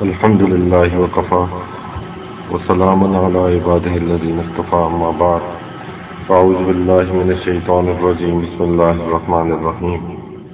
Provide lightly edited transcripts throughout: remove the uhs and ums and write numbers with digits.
الحمد لله وكفى وسلام على عباده الذين اصطفى أما بعد فأعوذ بالله من الشيطان الرجيم بسم الله الرحمن الرحيم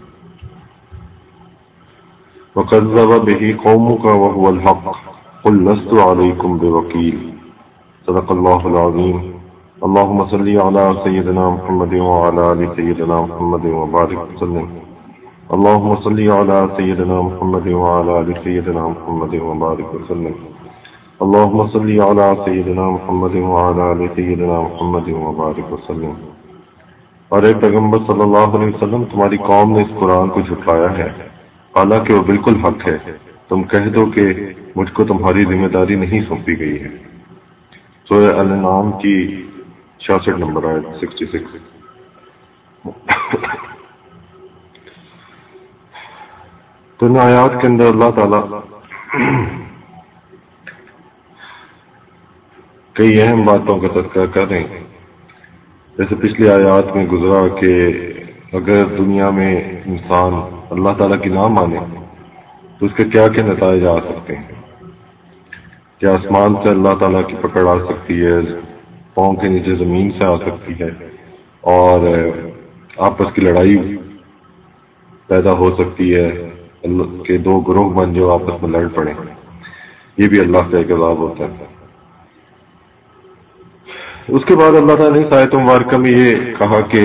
وكذب به قومك وهو الحق قل لست عليكم بوكيل صدق الله العظيم اللهم صل على سيدنا محمد وعلى آل سيدنا محمد وبارك وسلم اللهم صل على سيدنا محمد وعلى آل سيدنا محمد وبارك وسلم اللهم صل على سيدنا محمد وعلى آل سيدنا محمد وبارك وسلم۔ اور اے پیغمبر صلی اللہ علیہ وسلم، تمہاری قوم نے اس قرآن کو جھٹلایا ہے حالانکہ وہ بالکل حق ہے۔ تم کہہ دو کہ مجھ کو تمہاری ذمہ داری نہیں سونپی گئی ہے۔ سورہ الانعام کی 66 نمبر آیت 66۔ تو ان آیات کے اندر اللہ تعالیٰ کئی اہم باتوں کا تذکرہ کر رہے ہیں۔ جیسے پچھلی آیات میں گزرا کہ اگر دنیا میں انسان اللہ تعالیٰ کی نہ مانے تو اس کے کیا کیا نتائج آ سکتے ہیں۔ کیا آسمان سے اللہ تعالیٰ کی پکڑ آ سکتی ہے، پاؤں کے نیچے زمین سے آ سکتی ہے، اور آپس کی لڑائی پیدا ہو سکتی ہے کہ دو گروہ بن جو آپس میں لڑ پڑے۔ یہ بھی اللہ کا ایک عذاب ہوتا ہے۔ اس کے بعد اللہ تعالیٰ نے اس آیت مبارکہ میں یہ کہا کہ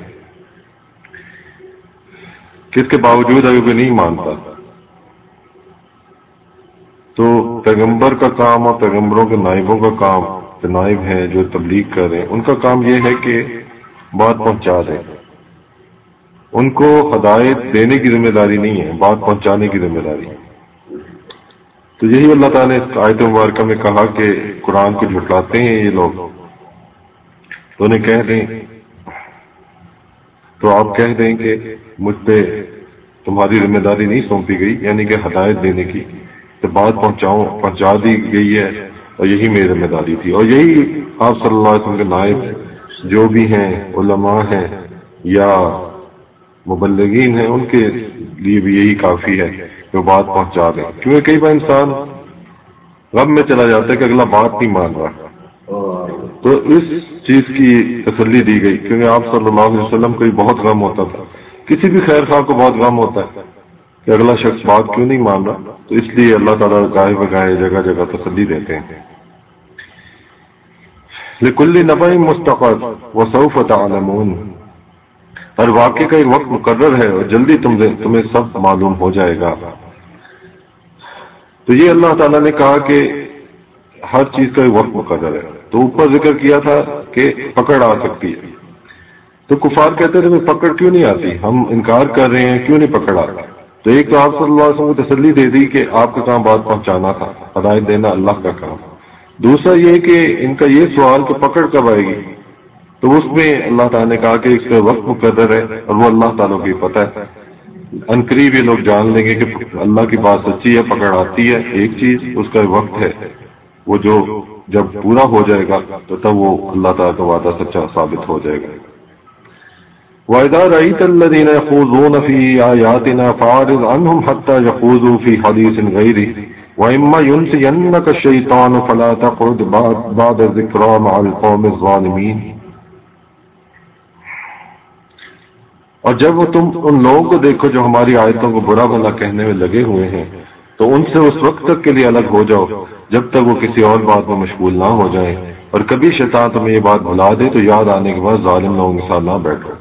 اس کے باوجود اگر کوئی نہیں مانتا تو پیغمبر کا کام اور پیغمبروں کے نائبوں کا کام، جو نائب ہیں جو تبلیغ کر رہے ہیں، ان کا کام یہ ہے کہ بات پہنچا دیں۔ ان کو ہدایت دینے کی ذمہ داری نہیں ہے، بات پہنچانے کی ذمہ داری ہے۔ تو یہی اللہ تعالیٰ نے اس آیت مبارکہ میں کہا کہ قرآن کو جھٹلاتے ہیں یہ لوگ، تو انہیں کہہ دیں، تو آپ کہہ دیں کہ مجھ پہ تمہاری ذمہ داری نہیں سونپی گئی، یعنی کہ ہدایت دینے کی، تو بات پہنچا دی گئی ہے اور یہی میری ذمہ داری تھی۔ اور یہی آپ صلی اللہ علیہ وسلم کے نائب جو بھی ہیں، علماء ہیں یا مبلغین ہیں، ان کے لیے بھی یہی کافی ہے کہ وہ بات پہنچا دیں۔ کیونکہ کئی بار انسان غم میں چلا جاتا ہے کہ اگلا بات نہیں مان رہا، تو اس چیز کی تسلی دی گئی۔ کیونکہ آپ صلی اللہ علیہ وسلم کو بہت غم ہوتا تھا، کسی بھی خیر خواہ کو بہت غم ہوتا ہے کہ اگلا شخص بات کیوں نہیں مان رہا، تو اس لیے اللہ تعالیٰ گاہے بگاہے جگہ جگہ تسلی دیتے ہیں۔ لِكُلِّ نَبَإٍ مُسْتَقَرٌّ وَسَوْفَ تَعْلَمُونَ، ہر واقعے کا ایک وقت مقرر ہے اور جلدی تمہیں سب معلوم ہو جائے گا۔ تو یہ اللہ تعالیٰ نے کہا کہ ہر چیز کا ایک وقت مقرر ہے۔ تو اوپر ذکر کیا تھا کہ پکڑ آ سکتی ہے، تو کفار کہتے تھے پکڑ کیوں نہیں آتی، ہم انکار کر رہے ہیں، کیوں نہیں پکڑ آتا؟ تو ایک تو آپ صلی اللہ علیہ وسلم کو تسلی دے دی کہ آپ کا کام بات پہنچانا تھا، ہدایت دینا اللہ کا کام۔ دوسرا یہ کہ ان کا یہ سوال کہ پکڑ کب آئے گی، تو اس میں اللہ تعالیٰ نے کہا کہ اس کا وقت مقرر ہے اور وہ اللہ تعالیٰ کو پتہ ہے۔ عنقریب یہ لوگ جان لیں گے کہ اللہ کی بات سچی ہے، پکڑ آتی ہے ایک چیز، اس کا وقت ہے، وہ جو جب پورا ہو جائے گا تو تب وہ اللہ تعالیٰ کا وعدہ سچا ثابت ہو جائے گا۔ وَإِذَا رَأَيْتَ الَّذِينَ يَخُوضُونَ فِي آيَاتِنَا فَأَعْرِضْ عَنْهُمْ حَتَّى يَخُوضُوا فِي حَدِيثٍ غَيْرِهِ وَإِمَّا يُنْسِيَنَّكَ الشَّيْطَانُ فَلَا تَقْعُدْ بَعْدَ الذِّكْرَىٰ مَعَ الْقَوْمِ الظَّالِمِينَ۔ اور جب وہ تم ان لوگوں کو دیکھو جو ہماری آیتوں کو برا بھلا کہنے میں لگے ہوئے ہیں، تو ان سے اس وقت تک کے لیے الگ ہو جاؤ جب تک وہ کسی اور بات میں مشغول نہ ہو جائیں، اور کبھی شیطان تمہیں یہ بات بھلا دے تو یاد آنے کے بعد ظالم لوگوں کے ساتھ نہ بیٹھو۔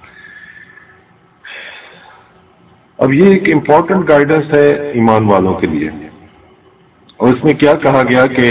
اب یہ ایک امپورٹنٹ گائیڈنس ہے ایمان والوں کے لیے، اور اس میں کیا کہا گیا کہ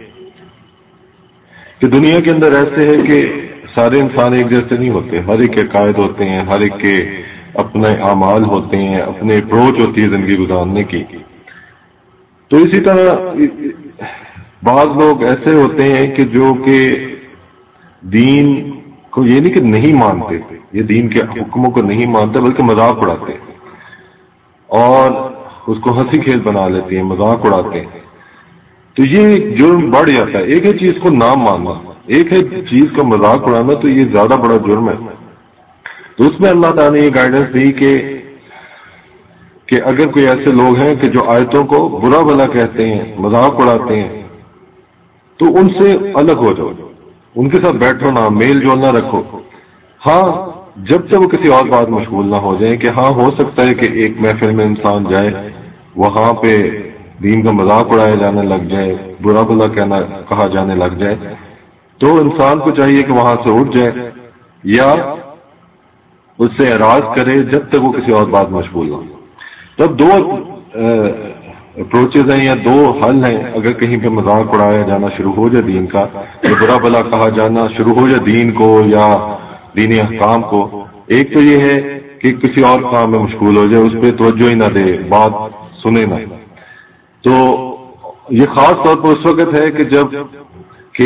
دنیا کے اندر ایسے ہے کہ سارے انسان ایک جیسے نہیں ہوتے، ہر ایک کے عقائد ہوتے ہیں، ہر ایک کے اپنے اعمال ہوتے ہیں، اپنے اپروچ ہوتی ہے زندگی گزارنے کی۔ تو اسی طرح بعض لوگ ایسے ہوتے ہیں کہ جو کہ دین کو یہ نہیں کہ نہیں مانتے، یہ دین کے حکموں کو نہیں مانتے بلکہ مذاق اڑاتے ہیں اور اس کو ہنسی کھیل بنا لیتے ہیں، مذاق اڑاتے ہیں۔ تو یہ جرم بڑھ جاتا ہے۔ ایک ہے چیز کو نہ ماننا، ایک ہے چیز کا مذاق اڑانا، تو یہ زیادہ بڑا جرم ہے۔ تو اس میں اللہ تعالیٰ نے یہ گائیڈنس دی کہ کہ اگر کوئی ایسے لوگ ہیں کہ جو آیتوں کو برا بھلا کہتے ہیں، مذاق اڑاتے ہیں، تو ان سے الگ ہو جاؤ، ان کے ساتھ بیٹھو نہ، میل جول نہ رکھو. ہاں جب تک وہ کسی اور بات مشغول نہ ہو جائیں، کہ ہاں ہو سکتا ہے کہ ایک محفل میں انسان جائے، وہاں پہ دین کا مذاق اڑایا جانے لگ جائے، برا بھلا کہا جانے لگ جائے، تو انسان کو چاہیے کہ وہاں سے اٹھ جائے یا اس سے اعراض کرے جب تک وہ کسی اور بات مشغول نہ ہو. تب دو اپروچز ہیں یا دو حل ہیں. اگر کہیں پہ مذاق اڑایا جانا شروع ہو جائے دین کا، یا برا بھلا کہا جانا شروع ہو جائے دین کو یا دینی احکام کو، ایک تو یہ ہے کہ کسی اور کام میں مشغول ہو جائے، اس پہ توجہ ہی نہ دے، بات سنے نہ. تو یہ خاص طور پر اس وقت ہے کہ جب کہ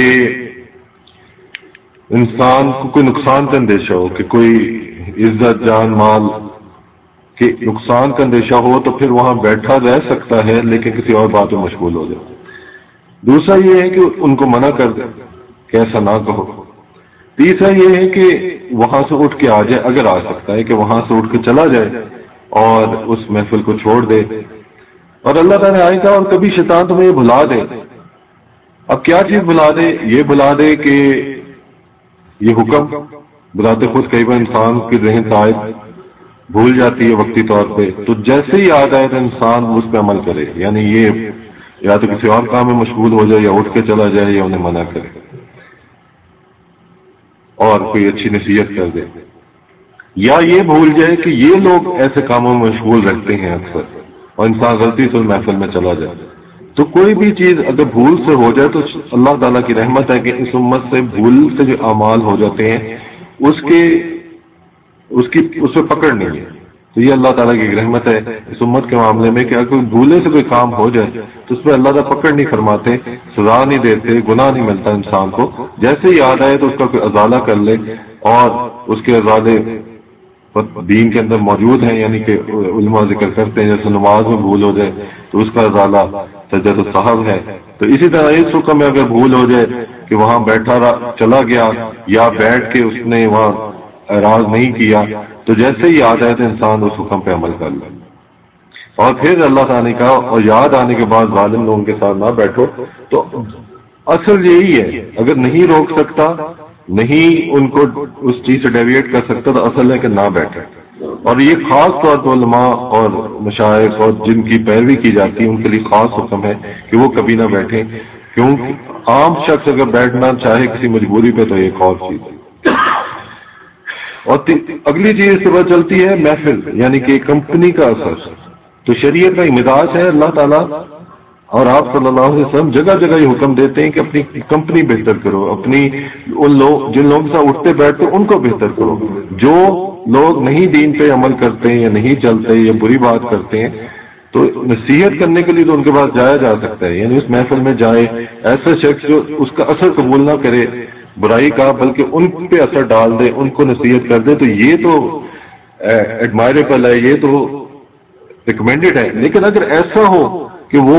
انسان کو کوئی نقصان کا اندیشہ ہو، کہ کوئی عزت جان مال کہ نقصان کا اندیشہ ہو، تو پھر وہاں بیٹھا رہ سکتا ہے لیکن کسی اور بات میں مشغول ہو جائے. دوسرا یہ ہے کہ ان کو منع کر دے کہ ایسا نہ کہو. تیسرا یہ ہے کہ وہاں سے اٹھ کے آ جائے، اگر آ سکتا ہے کہ وہاں سے اٹھ کے چلا جائے اور اس محفل کو چھوڑ دے. اور اللہ تعالیٰ آئے گا اور کبھی شیطان تمہیں یہ بھلا دے. اب کیا چیز بھلا دے؟ یہ بھلا دے کہ یہ حکم بذات خود کئی بار انسان کی ذہن شاید بھول جاتی ہے وقتی طور پہ، تو جیسے ہی یاد آئے تو انسان اس پہ عمل کرے. یعنی یہ یا تو کسی اور کام میں مشغول ہو جائے، یا اٹھ کے چلا جائے، یا انہیں منع کرے اور کوئی اچھی نصیحت کر دے. یا یہ بھول جائے کہ یہ لوگ ایسے کاموں میں مشغول رہتے ہیں اکثر، اور انسان غلطی سے محفل میں چلا جائے. تو کوئی بھی چیز اگر بھول سے ہو جائے تو اللہ تعالیٰ کی رحمت ہے کہ اس امت سے بھول سے جو اعمال ہو جاتے ہیں اس پہ پکڑ نہیں ہے. تو یہ اللہ تعالیٰ کی رحمت ہے اس امت کے معاملے میں کہ اگر بھولے سے کوئی کام ہو جائے تو اس پہ اللہ تعالیٰ پکڑ نہیں فرماتے، سزا نہیں دیتے، گناہ نہیں ملتا انسان کو. جیسے ہی یاد آئے تو اس کا کوئی ازالہ کر لے، اور اس کے ازالے دین کے اندر موجود ہیں. یعنی کہ علماء ذکر کرتے ہیں جیسے نماز میں بھول ہو جائے تو اس کا ازالہ سجدۃ السہو ہے. تو اسی طرح اس حکم میں اگر بھول ہو جائے کہ وہاں بیٹھا چلا گیا یا بیٹھ کے اس نے وہاں اعراض نہیں کیا، تو جیسے ہی یاد آئے تو انسان اس حکم پہ عمل کر لے. اور پھر اللہ تعالیٰ کا اور یاد آنے کے بعد ظالم لوگوں کے ساتھ نہ بیٹھو. تو اصل یہی ہے، اگر نہیں روک سکتا، نہیں ان کو اس چیز سے ڈیویٹ کر سکتا، تو اصل ہے کہ نہ بیٹھے. اور یہ خاص طور پر علماء اور مشائخ اور جن کی پیروی کی جاتی ہے ان کے لیے خاص حکم ہے کہ وہ کبھی نہ بیٹھیں، کیونکہ عام شخص اگر بیٹھنا چاہے کسی مجبوری پہ تو ایک اور چیز ہے. اور اگلی چیز سے پتہ چلتی ہے محفل، یعنی کہ کمپنی کا اثر. تو شریعت کا مزاج ہے، اللہ تعالیٰ اور آپ صلی اللہ علیہ وسلم جگہ جگہ یہ حکم دیتے ہیں کہ اپنی کمپنی بہتر کرو، اپنی جن لوگوں کے ساتھ اٹھتے بیٹھتے ان کو بہتر کرو. جو لوگ نہیں دین پہ عمل کرتے ہیں یا نہیں چلتے یا بری بات کرتے ہیں تو نصیحت کرنے کے لیے تو ان کے پاس جایا جا سکتا ہے. یعنی اس محفل میں جائے ایسا شخص جو اس کا اثر قبول نہ کرے برائی کا، بلکہ ان پہ اثر ڈال دے، ان کو نصیحت کر دے، تو یہ تو ایڈمائریبل ہے، یہ تو ریکمینڈڈ ہے. لیکن اگر ایسا ہو کہ وہ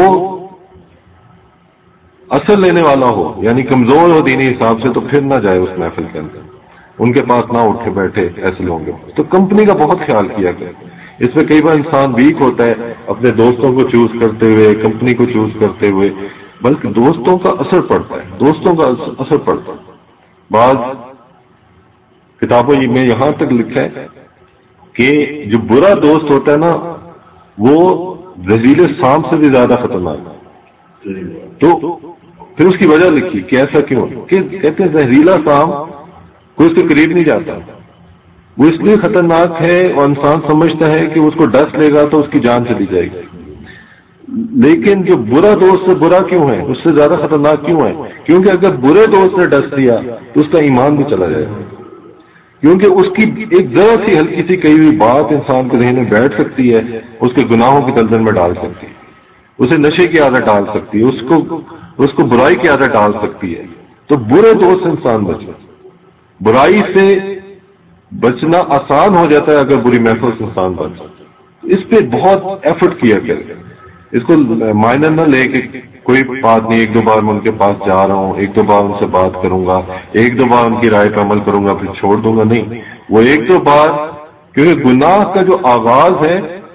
اثر لینے والا ہو، یعنی کمزور ہو دینی حساب سے، تو پھر نہ جائے اس محفل کے اندر، ان کے پاس نہ اٹھے بیٹھے ایسے لوگوں کے پاس. تو کمپنی کا بہت خیال کیا کرے. اس میں کئی بار انسان ویک ہوتا ہے اپنے دوستوں کو چوز کرتے ہوئے، کمپنی کو چوز کرتے ہوئے، بلکہ دوستوں کا اثر پڑتا ہے، دوستوں کا اثر پڑتا ہے. بعض کتابوں میں یہاں تک لکھا ہے کہ جو برا دوست ہوتا ہے نا وہ زحیل سام سے بھی زیادہ خطرناک ہے. تو پھر اس کی وجہ لکھی کہ ایسا کیوں، کہ کہتے ہیں زہریلا سام کوئی اس کے قریب نہیں جاتا. وہ اس لیے خطرناک ہے اور انسان سمجھتا ہے کہ اس کو ڈس لے گا تو اس کی جان چلی جائے گی. لیکن جو برا دوست سے برا کیوں ہے، اس سے زیادہ خطرناک کیوں ہے؟ کیونکہ اگر برے دوست نے ڈس دیا تو اس کا ایمان بھی چلا جائے گا. کیونکہ اس کی ایک ذرا سی ہلکی سی کہی ہوئی بات انسان کے ذہن میں بیٹھ سکتی ہے، اس کے گناہوں کی دلدل میں ڈال سکتی ہے، اسے نشے کی عادت ڈال سکتی ہے، اس کو برائی کی عادت ڈال سکتی ہے. تو برے دوست سے انسان بچے. برائی سے بچنا آسان ہو جاتا ہے اگر بری محفل سے انسان بچ. اس پہ بہت ایفرٹ کیا کرے. اس کو مائنر نہ لے کہ کوئی بات نہیں، ایک دو بار میں ان کے پاس جا رہا ہوں، ایک دو بار ان سے بات کروں گا، ایک دو بار ان کی رائے پہ عمل کروں گا پھر چھوڑ دوں گا. نہیں، وہ ایک دو بار، کیونکہ گناہ کا جو آغاز ہے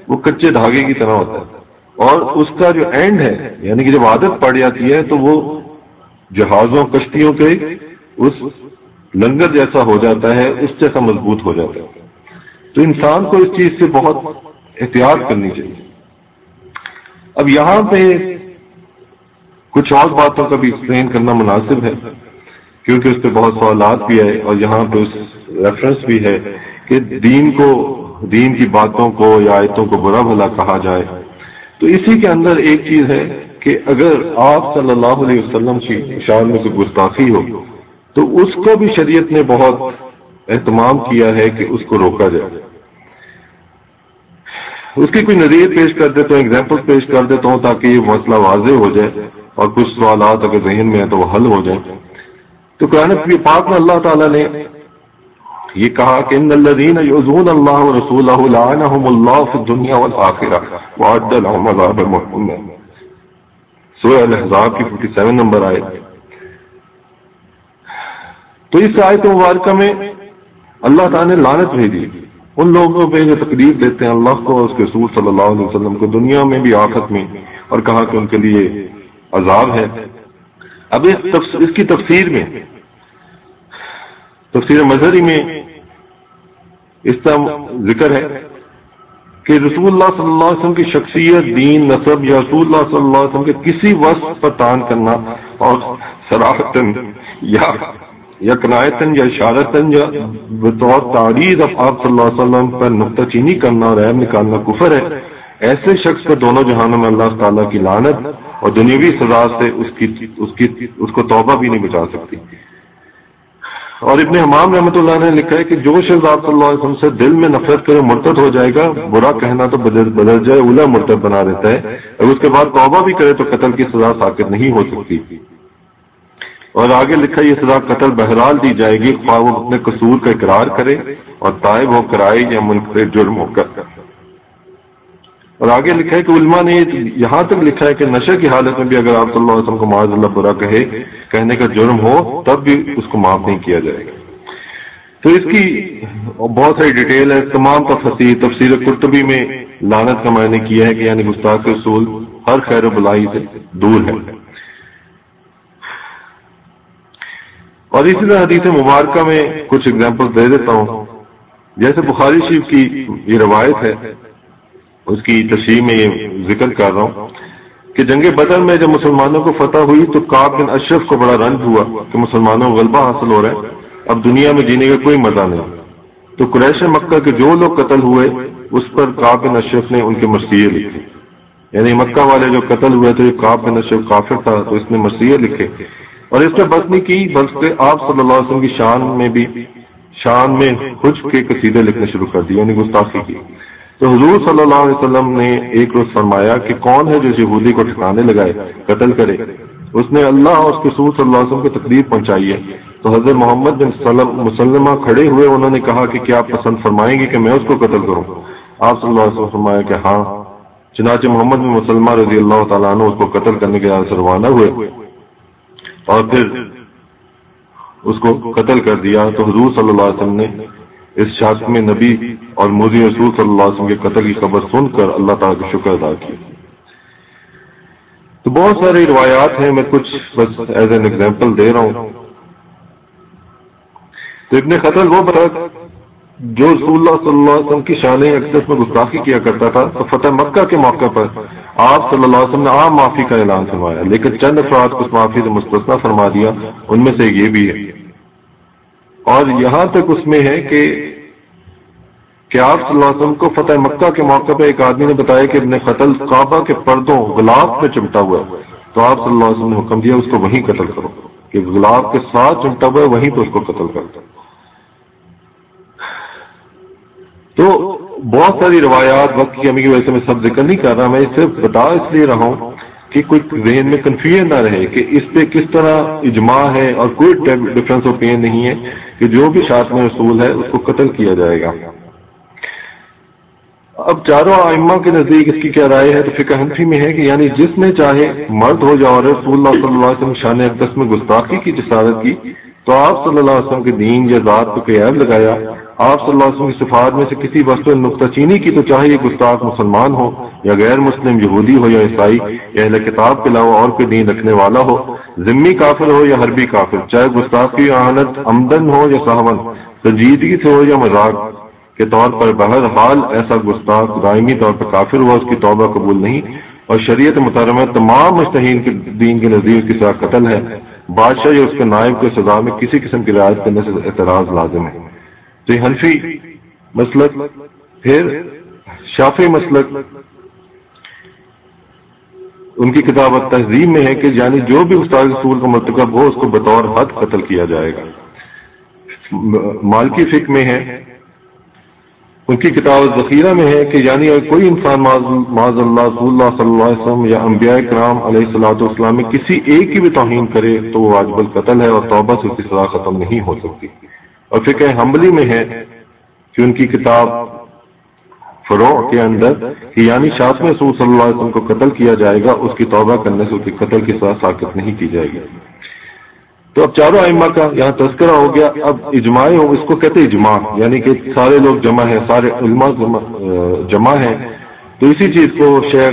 وہ کچے دھاگے کی طرح ہوتا ہے، اور اس کا جو اینڈ ہے یعنی کہ جب عادت پڑ جاتی ہے تو وہ جہازوں کشتیوں کے اس لنگر جیسا ہو جاتا ہے، اس جیسا مضبوط ہو جاتا ہے۔ تو انسان کو اس چیز سے بہت احتیاط کرنی چاہیے۔ اب یہاں پہ کچھ اور باتوں کا بھی ایکسپلین کرنا مناسب ہے، کیونکہ اس پہ بہت سوالات بھی ہے، اور یہاں پہ اس ریفرنس بھی ہے کہ دین کی باتوں کو یا آیتوں کو برا بھلا کہا جائے۔ تو اسی کے اندر ایک چیز ہے کہ اگر آپ صلی اللہ علیہ وسلم کی شان میں سے گستاخی ہو تو اس کو بھی شریعت نے بہت اہتمام کیا ہے کہ اس کو روکا جائے۔ اس کی کوئی نظیر پیش کر دیتا ہوں، ایگزامپل پیش کر دیتا ہوں تاکہ یہ مسئلہ واضح ہو جائے اور کچھ سوالات اگر ذہن میں ہیں تو وہ حل ہو جائیں۔ تو قرآن پاک میں اللہ تعالیٰ نے یہ کہا کہ ان الذین یؤذون اللہ ورسولہ لعنہم اللہ فی الدنیا والآخرہ وأعد لهم عذابا مہینا، سورہ الاحزاب کی 47 نمبر آیت۔ تو اس آیت مبارکہ میں اللہ تعالیٰ نے لعنت بھیجی ان لوگوں پہ جو تکلیف دیتے ہیں اللہ کو اور اس کے رسول صلی اللہ علیہ وسلم کو، دنیا میں بھی آخرت میں، اور کہا کہ ان کے لیے عذاب ہے۔ اب اس کی تفسیر میں، تفسیر مظہری میں اس کا ذکر ہے کہ رسول اللہ صلی اللہ علیہ وسلم کی شخصیت، دین، نسب یا رسول اللہ صلی اللہ علیہ وسلم کے کسی وصف پر تان کرنا اور صراحتاً یا کنایتاً یا اشارتاً یا بطور تعریض آپ صلی اللہ علیہ وسلم پر نکتہ چینی کرنا اور عیب نکالنا کفر ہے۔ ایسے شخص پر دونوں جہانوں میں اللہ تعالیٰ کی لعنت اور دنیاوی سزا سے اس کو توبہ بھی نہیں بچا سکتی۔ اور ابن حمام رحمۃ اللہ نے لکھا ہے کہ جو شخص آپ صلی اللہ علیہ وسلم سے دل میں نفرت کرے مرتد ہو جائے گا، برا کہنا تو بدل جائے اولا مرتد بنا دیتا ہے، اگر اس کے بعد توبہ بھی کرے تو قتل کی سزا ساقط نہیں ہو سکتی۔ اور آگے لکھا یہ سزا قتل بہرحال دی جائے گی، خواہ وہ اپنے قصور کا اقرار کرے اور تائب ہو کر آئے یا منکر جرم ہو کر۔ اور آگے لکھا ہے کہ علماء نے یہاں تک لکھا ہے کہ نشے کی حالت میں بھی اگر آپ صلی اللہ علیہ وسلم کو معاذ اللہ برا کہنے کا جرم ہو تب بھی اس کو معاف نہیں کیا جائے گا۔ تو اس کی بہت ساری ڈیٹیل ہے، تمام تفسیر قرطبی میں لعنت کا معنی کیا ہے کہ یعنی گستاخ رسول ہر خیر و بلائی سے دور ہے۔ اور اسی طرح حدیث مبارکہ میں کچھ اگزامپل دے دیتا ہوں، جیسے بخاری شریف کی یہ روایت ہے، اس کی تشریح میں یہ ذکر کر رہا ہوں کہ جنگ بدر میں جب مسلمانوں کو فتح ہوئی تو کعب بن اشرف کو بڑا رنج ہوا کہ مسلمانوں کو غلبہ حاصل ہو رہا ہے، اب دنیا میں جینے کا کوئی مزہ نہیں۔ تو قریش مکہ کے جو لوگ قتل ہوئے اس پر کعب بن اشرف نے ان کے مرثیے لکھے، یعنی مکہ والے جو قتل ہوئے تھے، کعب بن اشرف کافر تھا تو اس نے مرثیے لکھے، اور اس پہ بس نہیں کی بلکہ آپ صلی اللہ علیہ وسلم کی شان میں حج کے قصیدے لکھنے شروع کر دیے، یعنی گستاخی کی۔ تو حضور صلی اللہ علیہ وسلم نے ایک روز فرمایا کہ کون ہے جو یہودی کو ٹھکانے لگائے قتل کرے، اس نے اللہ اور اس کے رسول صلی اللہ علیہ وسلم کو تکلیف پہنچائی ہے۔ تو حضرت محمد بن مسلمہ کھڑے ہوئے، انہوں نے کہا کہ کیا آپ پسند فرمائیں گے کہ میں اس کو قتل کروں؟ آپ صلی اللہ علیہ وسلم فرمایا کہ ہاں۔ چنانچہ محمد بن مسلمہ رضی اللہ تعالیٰ عنہ اس کو قتل کرنے کے لیے روانہ ہوئے اور پھر اس کو قتل کر دیا۔ تو حضور صلی اللہ علیہ وسلم نے اس شخص میں نبی اور موذی رسول صلی اللہ علیہ وسلم کے قتل کی خبر سن کر اللہ تعالیٰ کا شکر ادا کیا۔ تو بہت ساری روایات ہیں، میں کچھ بس ایز این ایگزامپل دے رہا ہوں۔ تو ابن قتل وہ بتا جو رسول اللہ صلی اللہ علیہ وسلم کی شان اقدس میں گستاخی کیا کرتا تھا، تو فتح مکہ کے موقع پر آپ صلی اللہ علیہ وسلم نے عام معافی کا اعلان فرمایا، لیکن چند افراد کو اس معافی سے مستثنیٰ فرما دیا، ان میں سے یہ بھی ہے۔ اور یہاں تک اس میں ہے کہ آپ صلی اللہ علیہ وسلم کو فتح مکہ کے موقع پہ ایک آدمی نے بتایا کہ ابن قتل کعبہ کے پردوں غلاف میں چمٹا ہوا ہے، تو آپ صلی اللہ علیہ وسلم نے حکم دیا اس کو وہیں قتل کرو، کہ غلاف کے ساتھ چمٹا ہوا ہے وہیں پہ اس کو قتل کرتا۔ تو بہت ساری روایات، وقت کی کمی کی وجہ سے میں سب ذکر نہیں کر رہا، میں اسے بتا اس لیے رہا ہوں کہ کوئی ذہن میں کنفیوژن نہ رہے کہ اس پہ کس طرح اجماع ہے، اور کوئی ڈفرنس اوپین نہیں ہے کہ جو بھی شاتم رسول ہے اس کو قتل کیا جائے گا۔ اب چاروں ائمہ کے نزدیک اس کی کیا رائے ہے؟ تو فقہ حنفی میں ہے کہ یعنی جس نے چاہے مرد ہو یا عورت رسول اللہ صلی اللہ علیہ وسلم شان اقدس میں گستاخی کی جسارت کی تو آپ صلی اللہ علیہ وسلم کے دین یا ذات کو کوئی عیب لگایا، آپ صلی اللہ علیہ وسلم کی صفات میں سے کسی وصف نکتہ چینی کی، تو چاہے یہ گستاخ مسلمان ہو یا غیر مسلم یہودی ہو یا عیسائی یا اہل کتاب کے علاوہ اور کوئی دین رکھنے والا ہو، ذمی کافر ہو یا حربی کافر، چاہے گستاخی اعانت عمدن ہو یا سہون، سنجیدگی سے ہو یا مذاق کے طور پر، بہرحال ایسا گستاخ دائمی طور پر کافر ہوا، اس کی توبہ قبول نہیں، اور شریعت محترمہ تمام مجتہدین کے دین کے نزدیک کی سزا قتل ہے۔ بادشاہ یا اس کے نائب کو سزا میں کسی قسم کی رعایت کرنے سے اعتراض لازم ہے۔ تو یہ حنفی مسلک، پھر شافعی مسلک ان کی کتاب التہذیب میں ہے کہ یعنی جو بھی گستاخی رسول کا مرتکب ہو اس کو بطور حد قتل کیا جائے گا۔ مالکی فقہ میں ہے، ان کی کتاب ذخیرہ میں ہے کہ یعنی کوئی انسان معاذ اللہ رسول اللہ صلی اللہ علیہ وسلم یا انبیاء کرام علیہ الصلوۃ والسلام میں کسی ایک کی بھی توہین کرے تو وہ واجب القتل ہے اور توبہ سے اس کی سزا ختم نہیں ہو سکتی۔ اور فقہ حنبلی میں ہے کہ ان کی کتاب فروع کے اندر کہ یعنی شاتم رسول صلی اللہ علیہ وسلم کو قتل کیا جائے گا، اس کی توبہ کرنے سے اس کی قتل کی سزا ساقط نہیں کی جائے گی۔ تو اب چاروں ائمہ کا یہاں تذکرہ ہو گیا۔ اب اجماع ہو، اس کو کہتے اجماع، یعنی کہ سارے لوگ جمع ہیں، سارے علماء جمع ہیں۔ تو اسی چیز کو شیخ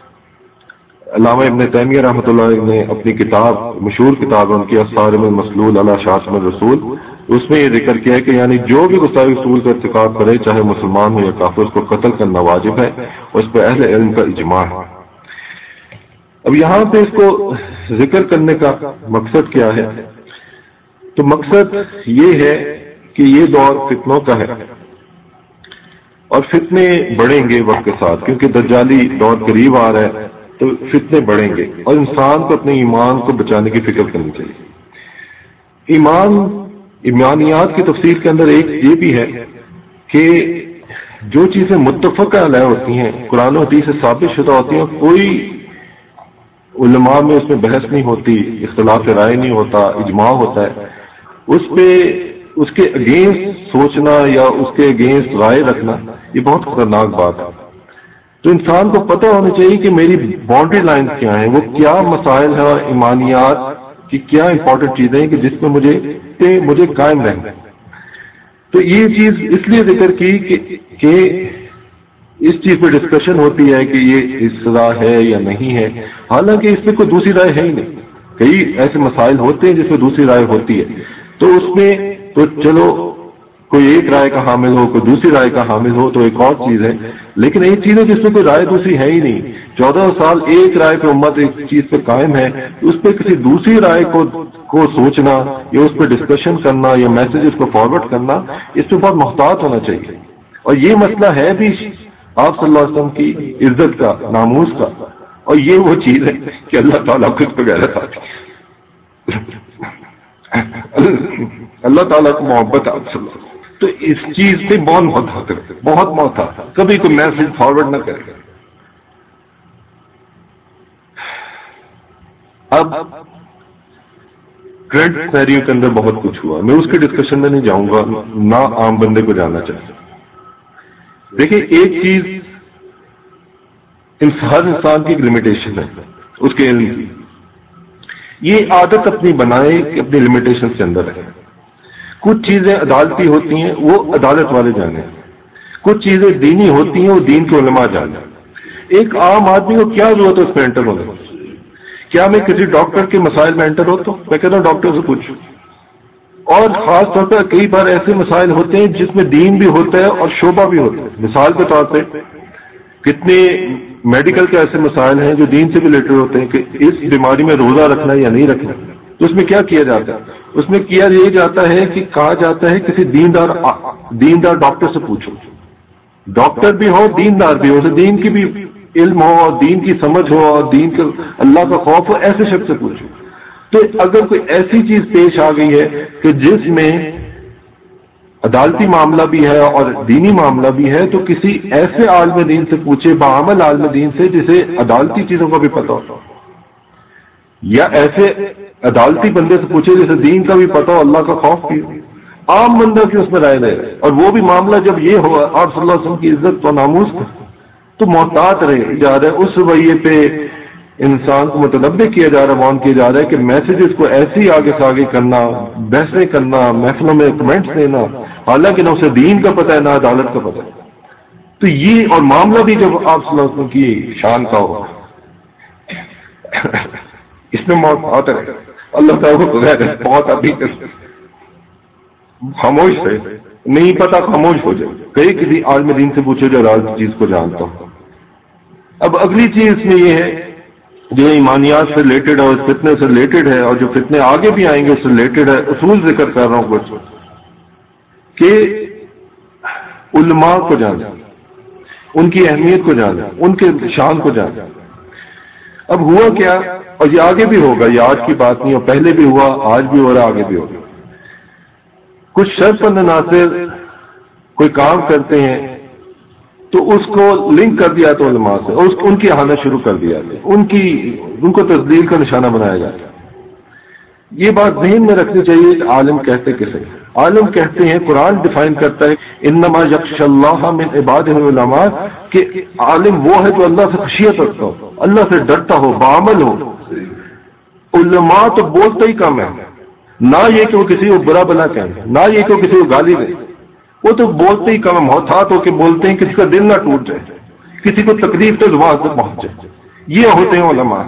علامہ ابن تیمیہ رحمۃ اللہ علیہ نے اپنی کتاب، مشہور کتاب ان کی الصارم المسلول علی شاتم الرسول، اس میں یہ ذکر کیا ہے کہ یعنی جو بھی گستاخی رسول کا ارتکاب کرے چاہے مسلمان ہو یا کافر، اس کو قتل کرنا واجب ہے، اور اس پہ اہل علم کا اجماع ہے۔ اب یہاں پہ اس کو ذکر کرنے کا مقصد کیا ہے؟ تو مقصد یہ ہے کہ یہ دور فتنوں کا ہے، اور فتنے بڑھیں گے وقت کے ساتھ، کیونکہ دجالی دور قریب آ رہا ہے تو فتنے بڑھیں گے، اور انسان کو اپنے ایمان کو بچانے کی فکر کرنی چاہیے۔ ایمانیات کی تفسیر کے اندر ایک یہ بھی ہے کہ جو چیزیں متفقہ علیہ ہوتی ہیں، قرآن و حدیث سے ثابت شدہ ہوتی ہیں، کوئی علماء میں اس میں بحث نہیں ہوتی، اختلاف رائے نہیں ہوتا، اجماع ہوتا ہے، اس پہ اس کے اگینسٹ سوچنا یا اس کے اگینسٹ رائے رکھنا یہ بہت خطرناک بات ہے۔ تو انسان کو پتہ ہونا چاہیے کہ میری باؤنڈری لائنز کیا ہیں، وہ کیا مسائل ہیں، اور ایمانیات کی کیا امپورٹنٹ چیزیں ہیں کہ جس میں مجھے قائم رہنا۔ تو یہ چیز اس لیے ذکر کی کہ اس چیز پہ ڈسکشن ہوتی ہے کہ یہ سزا ہے یا نہیں ہے، حالانکہ اس میں کوئی دوسری رائے ہے ہی نہیں۔ کئی ایسے مسائل ہوتے ہیں جس میں دوسری رائے ہوتی ہے، تو اس میں تو چلو کوئی ایک رائے کا حامل ہو، کوئی دوسری رائے کا حامل ہو تو ایک اور چیز ہے، لیکن ایک چیز ہے جس میں کوئی رائے دوسری ہے ہی نہیں۔ 14 سال ایک رائے پہ امت ایک چیز پہ قائم ہے، اس پہ کسی دوسری رائے کو سوچنا یا اس پہ ڈسکشن کرنا یا میسجز کو فارورڈ کرنا، اس پہ بہت محتاط ہونا چاہیے۔ اور یہ مسئلہ ہے بھی آپ صلی اللہ علیہ وسلم کی عزت کا، ناموس کا، اور یہ وہ چیز ہے کہ اللہ تعالیٰ کو اس پہ غیرت آتی ہے، اللہ تعالیٰ کو محبت آپ صلی اللہ علیہ وسلم، تو اس چیز سے بہت محتاط ہے، بہت محتاط ہے، کبھی کوئی میسج فارورڈ نہ کرے۔ اب کرنٹ سینیریو کے اندر بہت کچھ ہوا، میں اس کے ڈسکشن میں نہیں جاؤں گا، نہ عام بندے کو جانا چاہتا۔ دیکھیں ایک چیز، ہر انسان کی ایک لمیٹیشن ہے اس کے علم کی، یہ عادت اپنی بنائے کہ اپنی لمیٹیشن کے اندر ہے۔ کچھ چیزیں عدالتی ہوتی ہیں وہ عدالت والے جانے، کچھ چیزیں دینی ہوتی ہیں وہ دین کے علماء جانے۔ ایک عام آدمی کو کیا ضرورت ہے اس میں انٹر ہونے؟ کیا میں کسی ڈاکٹر کے مسائل میں انٹر ہوتا ہوں؟ میں کہتا ہوں ڈاکٹر سے پوچھوں۔ اور خاص طور پر کئی بار ایسے مسائل ہوتے ہیں جس میں دین بھی ہوتا ہے اور شعبہ بھی ہوتا ہے۔ مثال کے طور پہ کتنے میڈیکل کے ایسے مسائل ہیں جو دین سے بھی ریلیٹڈ ہوتے ہیں کہ اس بیماری میں روزہ رکھنا یا نہیں رکھنا، تو اس میں کیا کیا جاتا ہے؟ اس میں کیا یہ جاتا ہے کہ کہا جاتا ہے کسی دیندار ڈاکٹر سے پوچھو، ڈاکٹر بھی ہو دیندار بھی ہو، اسے دین کی بھی علم ہو اور دین کی سمجھ ہو اور دین کے اللہ کا خوف ہو، ایسے شخص سے پوچھو۔ تو اگر کوئی ایسی چیز پیش آ گئی ہے کہ جس میں عدالتی معاملہ بھی ہے اور دینی معاملہ بھی ہے، تو کسی ایسے عالم دین سے پوچھے، بعمل عالم دین سے جسے عدالتی چیزوں کا بھی پتہ ہو، یا ایسے عدالتی بندے سے پوچھے جسے دین کا بھی پتہ ہو، اللہ کا خوف بھی ہو۔ عام بندہ کی اس میں رائے رہے، اور وہ بھی معاملہ جب یہ ہوا آپ صلی اللہ علیہ وسلم کی عزت و ناموس کا، تو محتاط رہے جا رہے اس رویے پہ انسان کو متنبع کیا جا رہا ہے، وارن کیا جا رہا ہے کہ میسیجز کو ایسی آگے سے آگے کرنا، بحثیں کرنا، محفلوں میں کمنٹس دینا، حالانکہ نہ اسے دین کا پتہ ہے نہ عدالت کا پتہ ہے. تو یہ اور معاملہ بھی جب آپ صلی اللہ علیہ وسلم کی شان کا ہو، اس میں موت آتا ہے. اللہ تعالیٰ کو بہت ابھی خاموش ہے، نہیں پتا خاموش ہو جائے. کئی کسی عالم دین سے پوچھو جو راز چیز کو جانتا ہوں. اب اگلی چیز اس میں یہ ہے جو ایمانیات سے ریلیٹڈ ہے اور فتنے سے ریلیٹڈ ہے، اور جو فتنے آگے بھی آئیں گے اس سے ریلیٹڈ ہے. اصول ذکر کر رہا ہوں کچھ کہ علماء کو جانا، ان کی اہمیت کو جانا، ان کے شان کو جانا. اب ہوا کیا، اور یہ آگے بھی ہوگا، یہ آج کی بات نہیں، اور پہلے بھی ہوا، آج بھی ہو رہا، آگے بھی ہوگا. کچھ شرپند ناصر کوئی کام کرتے ہیں تو اس کو لنک کر دیا تو علماء سے، اور ان کی اہانت شروع کر دیا، ان کو تذلیل کا نشانہ بنایا جاتا. یہ بات ذہن میں رکھنی چاہیے کہ عالم کہتے کسے؟ عالم کہتے ہیں، قرآن ڈیفائن کرتا ہے انما یخشی اللہ من عبادہ العلماء، کہ عالم وہ ہے جو اللہ سے خشیت رکھتا ہو، اللہ سے ڈرتا ہو، بعمل ہو. علماء تو بولتے ہی کم ہے، نہ یہ کہ وہ کسی کو برا بلا کہیں، نہ یہ کہ وہ کسی کو گالی دیں، وہ تو بولتے ہی کم، محتاط ہو کے بولتے ہیں، کسی کا دل نہ ٹوٹ جائے، کسی کو تکلیف تو زبان سے پہنچ جائے. یہ ہوتے ہیں علماء.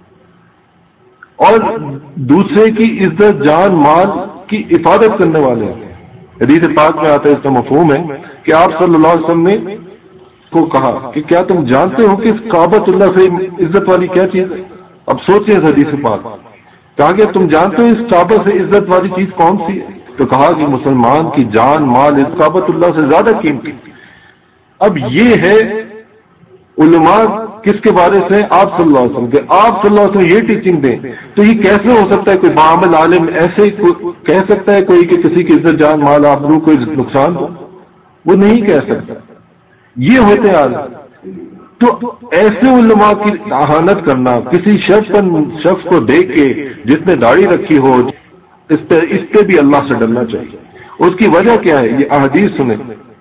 اور دوسرے کی عزت، جان، مال کی حفاظت کرنے والے ہیں. حدیث پاک میں آتا ہے، اس کا مفہوم ہے کہ آپ صلی اللہ علیہ وسلم نے کو کہا کہ کیا تم جانتے ہو کہ اس کعبۃ اللہ سے عزت والی کیا چیز ہے؟ اب سوچیں اس حدیث پاک. کہا کہ تم جانتے ہو اس کعبہ سے عزت والی چیز کون سی ہے؟ تو کہا کہ مسلمان کی جان، مال اس کعبۃ اللہ سے زیادہ قیمتی. اب یہ ہے علماء کس کے بارے سے؟ آپ صلی اللہ علیہ وسلم کے. آپ صلی اللہ علیہ وسلم یہ ٹیچنگ دیں تو یہ کیسے ہو سکتا ہے کوئی بعمل عالم ایسے کہہ سکتا ہے کوئی کہ کسی کی عزت، جان، مال، آبرو کو نقصان ہو؟ وہ نہیں کہہ سکتا. یہ ہوتے عالم. تو ایسے علماء کی اہانت کرنا، کسی شخص کو دیکھ کے جس نے داڑھی رکھی ہو، اس پہ بھی اللہ سے ڈرنا چاہیے. اس کی وجہ کیا ہے؟ یہ احادیث سنیں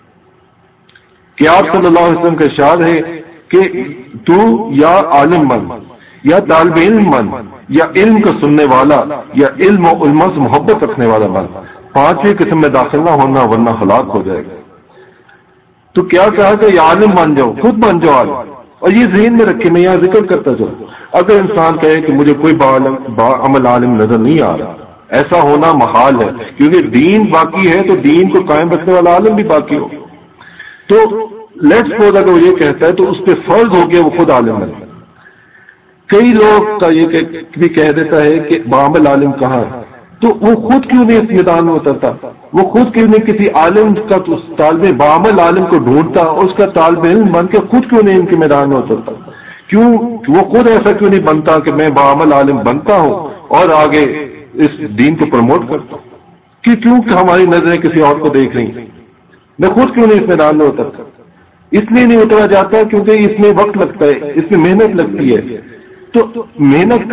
کہ آپ صلی اللہ علیہ وسلم کا ارشاد ہے کہ تو یا عالم بن، یا طالب علم بن، یا علم کا سننے والا، یا علم و علماء سے محبت رکھنے والا بن. پانچویں قسم میں داخل نہ ہونا ورنہ ہلاک ہو جائے گا. تو کیا کہا کہ یہ عالم بن جاؤ، خود بن جاؤ عالم. اور یہ ذہن میں رکھے، میں یہاں ذکر کرتا چلوں. اگر انسان کہے کہ مجھے کوئی باعمل عالم نظر نہیں آ رہا، ایسا ہونا محال ہے، کیونکہ دین باقی ہے تو دین کو قائم رکھنے والا عالم بھی باقی ہو. تو لیٹس سپوز اگر وہ یہ کہتا ہے تو اس پہ فرض ہو گیا وہ خود عالم بنے. کئی لوگ کا یہ بھی کہہ دیتا ہے کہ باعمل عالم کہاں ہے، تو وہ خود کیوں نہیں اس میدان میں اترتا؟ وہ خود کیوں نہیں کسی عالم کا طالب باعمل عالم کو ڈھونڈتا، اس کا طالب علم بن کے خود کیوں نہیں ان کے میدان میں اترتا؟ کیوں وہ خود ایسا کیوں نہیں بنتا کہ میں باعمل عالم بنتا ہوں اور آگے اس دین کو پروموٹ کرتا ہوں؟ کیوں کہ ہماری نظریں کسی اور کو دیکھ رہی ہیں. میں خود کیوں نہیں اس میدان میں اترتا؟ اس لیے نہیں اترا جاتا کیونکہ اس میں وقت لگتا ہے، اس میں محنت لگتی ہے. تو محنت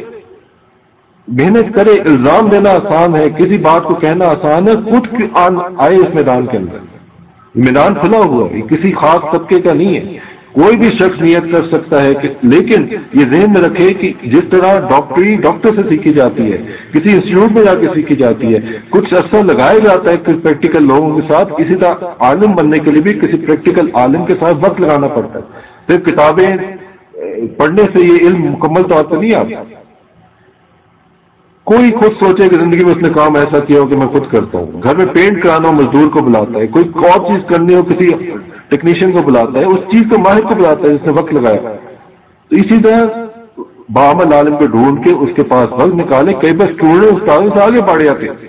کرے. الزام دینا آسان ہے، کسی بات کو کہنا آسان ہے، خود آئے اس میدان کے اندر. میدان کھلا ہوا ہے، کسی خاص طبقے کا نہیں ہے. کوئی بھی شخص نیت کر سکتا ہے کہ، لیکن یہ ذہن میں رکھے کہ جس طرح ڈاکٹری ڈاکٹر سے سیکھی جاتی ہے، کسی انسٹیٹیوٹ میں جا کے سیکھی جاتی ہے، کچھ عرصہ لگایا جاتا ہے کچھ پریکٹیکل لوگوں کے ساتھ، اسی طرح عالم بننے کے لیے بھی کسی پریکٹیکل عالم کے ساتھ وقت لگانا پڑتا ہے. صرف کتابیں پڑھنے سے یہ علم مکمل طور پر نہیں آتا. کوئی خود سوچے کہ زندگی میں اس نے کام ایسا کیا ہو کہ میں خود کرتا ہوں. گھر میں پینٹ کرانا ہو مزدور کو بلاتا ہے، کوئی اور چیز کرنی ہو کسی ٹیکنیشین کو بلاتا ہے، اس چیز کو ماہر کو بلاتا ہے جس نے وقت لگایا. تو اسی طرح باعمل عالم کو ڈھونڈ کے اس کے پاس وقت نکالے. کئی بار اسٹوڈنٹ استادوں سے آگے بڑھ جاتے ہیں،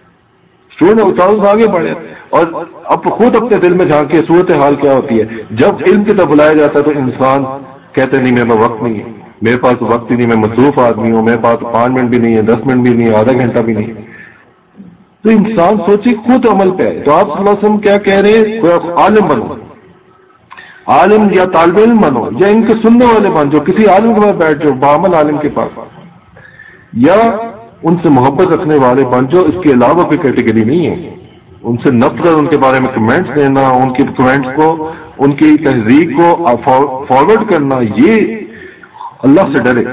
اور اب خود اپنے دل میں جھانکے صورت حال کیا ہوتی ہے. جب علم کی طرف بلایا جاتا ہے تو انسان کہتے نہیں میرے وقت نہیں ہے، میرے پاس وقت ہی نہیں، میں مصروف آدمی ہوں، میرے پاس 5 منٹ بھی نہیں ہے، 10 منٹ بھی نہیں ہے، آدھا گھنٹہ بھی نہیں ہے. تو انسان سوچے خود عمل پہ ہے. تو آپ صلی اللہ علیہ وسلم کیا کہہ رہے ہیں؟ کوئی عالم بنو، عالم یا طالب علم بنو، یا ان کے سننے والے بن جو کسی عالم کے پاس بیٹھ جاؤ، باعمل عالم کے پاس، یا ان سے محبت رکھنے والے بن جو. اس کے علاوہ کوئی کیٹیگری نہیں ہے. ان سے نفرت، ان کے بارے میں کمنٹس دینا، ان کے کمنٹس کو، ان کی تحریک کو فارورڈ کرنا، یہ اللہ سے ڈرے.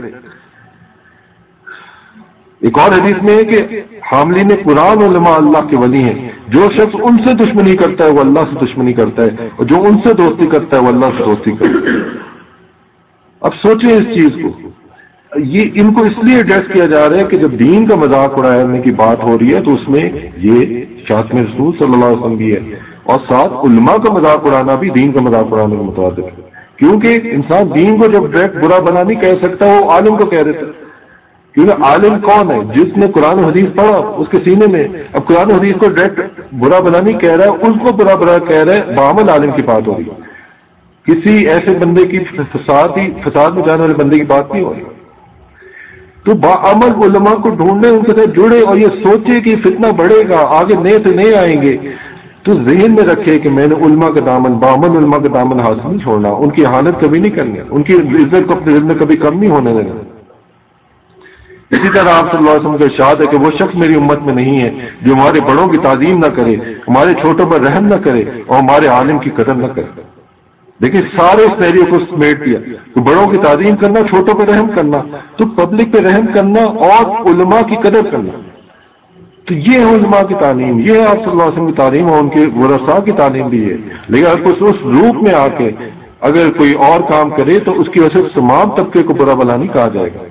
ایک اور حدیث میں ہے کہ حاملین قرآن علماء اللہ کے ولی ہیں. جو شخص ان سے دشمنی کرتا ہے وہ اللہ سے دشمنی کرتا ہے, اور جو ان سے دوستی کرتا ہے وہ اللہ سے دوستی کرتا ہے. اب سوچیں اس چیز کو, یہ ان کو اس لیے ایڈریس کیا جا رہا ہے کہ جب دین کا مذاق اڑانے کی بات ہو رہی ہے تو اس میں یہ شاتم رسول صلی اللہ علیہ وسلم بھی ہے, اور ساتھ علماء کا مذاق اڑانا بھی دین کا مذاق اڑانے کے مترادف ہے. کیونکہ انسان دین کو جب ڈائریکٹ برا بنا نہیں کہہ سکتا, وہ عالم کو کہہ دیتا ہے. کیونکہ عالم کون ہے؟ جس نے قرآن و حدیث پڑھا اس کے سینے میں. اب قرآن و حدیث کو ڈائریکٹ برا بنا نہیں کہہ رہا ہے, اس کو برا کہہ رہا ہے, بعمل عالم کی بات ہو رہی ہے. کسی ایسے بندے کی فساد میں جانے والے بندے کی بات نہیں ہو رہی. تو باعمل علماء کو ڈھونڈے, ان کے ساتھ جڑے, اور یہ سوچے کہ فتنہ بڑھے گا, آگے نئے سے نئے آئیں گے. تو ذہن میں رکھے کہ میں نے علماء کا دامن, باعمل علماء کا دامن حاصل نہیں چھوڑنا, ان کی حالت کبھی نہیں کرنی, ان کی عزت کو اپنے دل میں کبھی کم نہیں ہونے دینا. اسی طرح آپ صلی اللہ علیہ وسلم کا ارشاد ہے کہ وہ شخص میری امت میں نہیں ہے جو ہمارے بڑوں کی تعظیم نہ کرے, ہمارے چھوٹوں پر رحم نہ کرے, اور ہمارے عالم کی قدر نہ کرے. دیکھیں سارے سینریو کو سمیٹ دیا. تو بڑوں کی تعظیم کرنا, چھوٹوں پہ رحم کرنا, تو پبلک پہ رحم کرنا, اور علماء کی قدر کرنا. تو یہ ہے علماء کی تعلیم, یہ ہے آپ صلی اللہ علیہ وسلم کی تعلیم, اور ان کے ورثاء کی تعلیم بھی ہے. لیکن اگر کوئی اس روپ میں آ کے اگر کوئی اور کام کرے تو اس کی وجہ سے تمام طبقے کو برا بلا نہیں کہا جائے گا.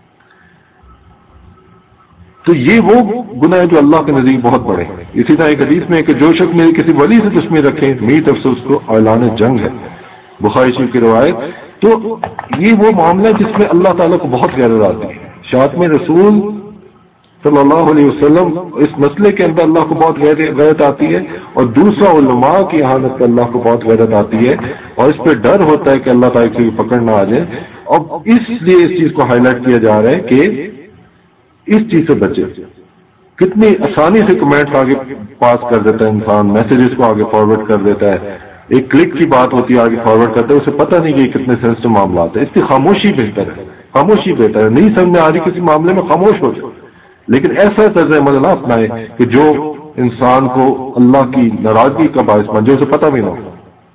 تو یہ وہ گناہ ہے جو اللہ کے نزدیک بہت بڑے ہیں. اسی طرح ایک حدیث میں ہے کہ جو شخص میرے کسی ولی سے دشمنی رکھے میری طرف سے اس کو اعلان جنگ ہے, بخاری شریف کی روایت. تو یہ وہ معاملہ ہے جس میں اللہ تعالیٰ کو بہت غیرت آتی ہے. شاتم رسول صلی اللہ علیہ وسلم اس مسئلے کے اندر اللہ کو بہت غیرت آتی ہے, اور دوسرا علماء کی حالت پہ اللہ کو بہت غیرت آتی ہے, اور اس پہ ڈر ہوتا ہے کہ اللہ تعالیٰ کی پکڑ نہ آ جائے. اور اس لیے اس چیز کو ہائی لائٹ کیا جا رہا ہے کہ اس چیز سے بچے. کتنی آسانی سے کمنٹس آگے پاس کر دیتا ہے انسان, میسیجز کو آگے فارورڈ کر دیتا ہے, ایک کلک کی بات ہوتی ہے آگے فارورڈ کرتا ہے, اسے پتہ نہیں کہ کتنے سینسٹیو معاملات ہیں. اس کی خاموشی بہتر ہے, خاموشی بہتر ہے. نہیں سمجھ میں آ رہی کسی معاملے میں خاموش ہو جائے, لیکن ایسا طرز عمل نہ اپنائے کہ جو انسان کو اللہ کی ناراضگی کا باعث بن جائے, اسے پتہ بھی نہ ہو.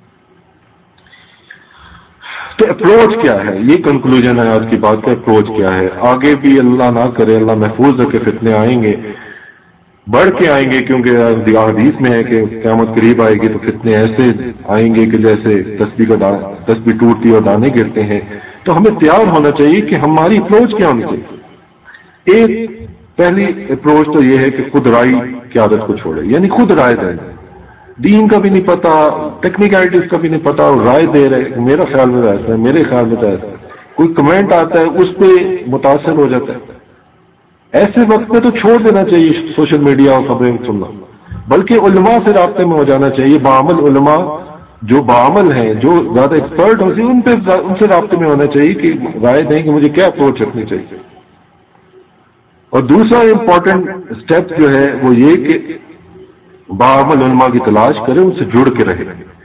تو اپروچ کیا ہے, یہ کنکلوژن ہے آج کی بات کا. اپروچ کیا ہے؟ آگے بھی اللہ نہ کرے, اللہ محفوظ رکھے, فتنے آئیں گے, بڑھ کے آئیں گے, کیونکہ حدیث میں ہے کہ قیامت قریب آئے گی تو فتنے ایسے آئیں گے کہ جیسے تسبیح ٹوٹتی اور دانے گرتے ہیں. تو ہمیں تیار ہونا چاہیے کہ ہماری اپروچ کیا ہونی چاہیے. ایک پہلی اپروچ تو یہ ہے کہ خود رائے کی عادت کو چھوڑے, یعنی خود رائے دیں. دین کا بھی نہیں پتا, ٹیکنیکلٹیز کا بھی نہیں پتا, اور رائے دے رہے میرا خیال میں ایسا ہے, میرے خیال میں تو ایسا ہے. کوئی کمنٹ آتا ہے اس پہ متاثر ہو جاتا ہے. ایسے وقت میں تو چھوڑ دینا چاہیے سوشل میڈیا اور خبریں سننا, بلکہ علماء سے رابطے میں ہو جانا چاہیے. بعمل علماء جو بعمل ہیں, جو زیادہ ایکسپرٹ ہوتے ہیں, ان سے رابطے میں ہونا چاہیے کہ رائے دیں کہ مجھے کیا اپروچ رکھنی چاہیے. اور دوسرا امپورٹنٹ اسٹیپ جو ہے وہ یہ کہ باعمل علماء کی تلاش کرے, ان سے جڑ کے رہے.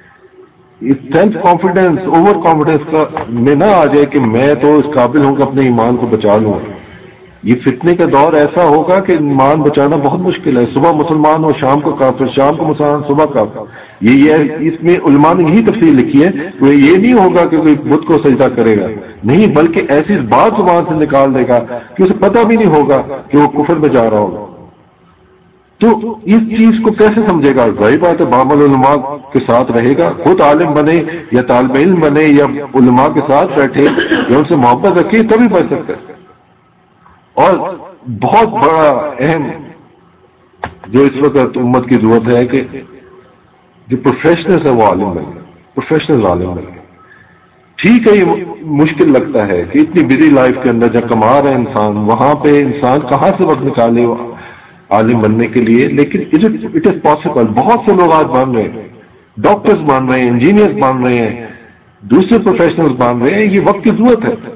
سیلف کانفیڈنس, اوور کانفیڈنس کا میں نہ آ جائے کہ میں تو اس قابل ہوں کہ اپنے ایمان کو بچا لوں. یہ فتنے کا دور ایسا ہوگا کہ ایمان بچانا بہت مشکل ہے. صبح مسلمان ہو, شام کو کافر, شام کو مسلمان, صبح کافر. یہ اس میں علماء نے یہی تفصیل لکھی ہے. وہ یہ نہیں ہوگا کہ کوئی بت کو سجدہ کرے گا, نہیں, بلکہ ایسی بات زبان سے نکال دے گا کہ اسے پتہ بھی نہیں ہوگا کہ وہ کفر میں جا رہا ہوگا. تو اس چیز کو کیسے سمجھے گا؟ ظاہر بات ہے بعمل علماء کے ساتھ رہے گا, خود عالم بنے یا طالب علم بنے یا علماء کے ساتھ بیٹھے یا ان سے محبت رکھے, تبھی بچ سکتا ہے. اور بہت بڑا اہم جو اس وقت امت کی ضرورت ہے کہ جو پروفیشنل ہے وہ عالم بنے, پروفیشنل عالم بنے. ٹھیک ہے یہ مشکل لگتا ہے کہ اتنی بزی لائف کے اندر جب کما رہے انسان, وہاں پہ انسان کہاں سے وقت نکالے عالم بننے کے لیے. لیکن اٹ از پاسبل. بہت سے لوگ آج بن رہے ہیں, ڈاکٹرز بن رہے ہیں, انجینئرز بن رہے ہیں, دوسرے پروفیشنلز بن رہے ہیں. یہ وقت کی ضرورت ہے,